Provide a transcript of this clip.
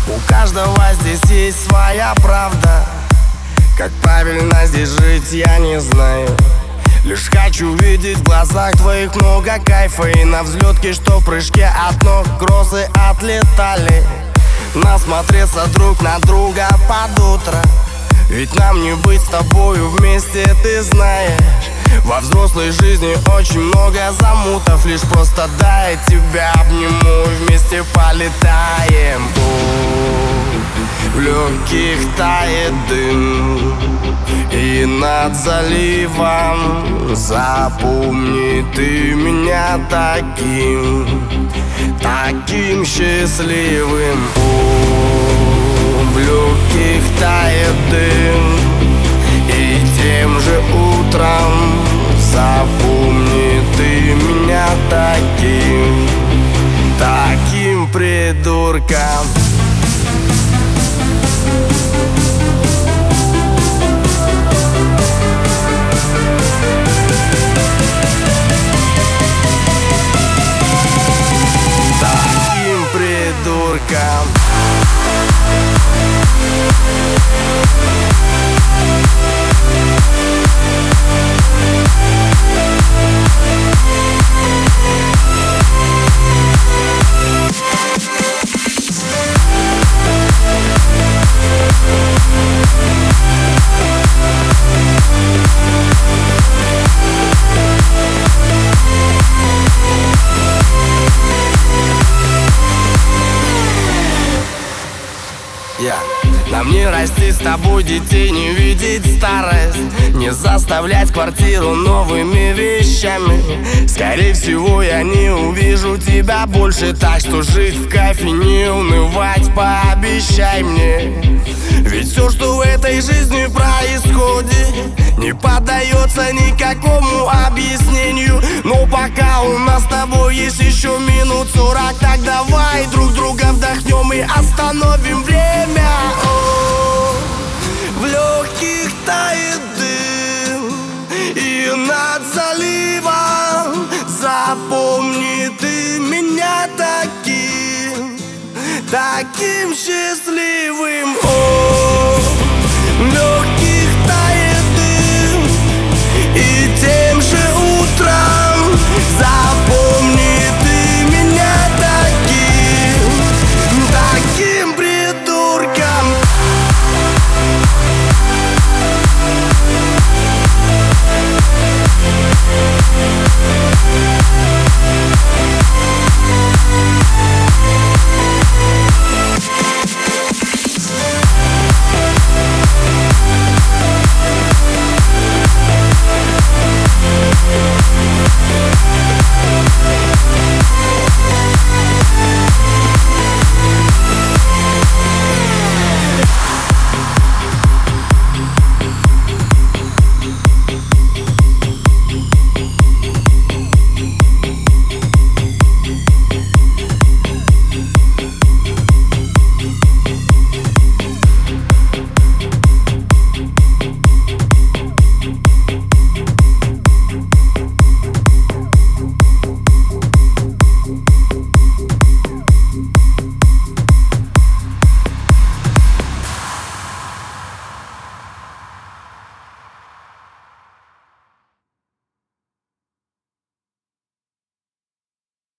У каждого здесь есть своя правда. Как правильно здесь жить, я не знаю. Лишь хочу видеть в глазах твоих много кайфа. И на взлетке, что в прыжке от ног кроссы отлетали. Насмотреться друг на друга под утро. Ведь нам не быть с тобою вместе, ты знаешь. Во взрослой жизни очень много замутов. Лишь просто дай тебя обниму и вместе полетаем. В легких тает дым, и над заливом запомни ты меня таким счастливым. В легких тает дым, и тем же утром запомни ты меня таким придурком. Таким придурком. Нам не расти с тобой детей, не видеть старость, не заставлять квартиру новыми вещами. Скорее всего, я не увижу тебя больше, так что жить в кайфе, не унывать, пообещай мне. Ведь все, что в этой жизни происходит, не поддается никакому объяснению. Но пока у нас с тобой есть еще минут 40, так давай друг друга вдохнем и остановим время. В легких тает дым, и над заливом запомни ты меня таким счастливым. В легких тает дым, и тем же утром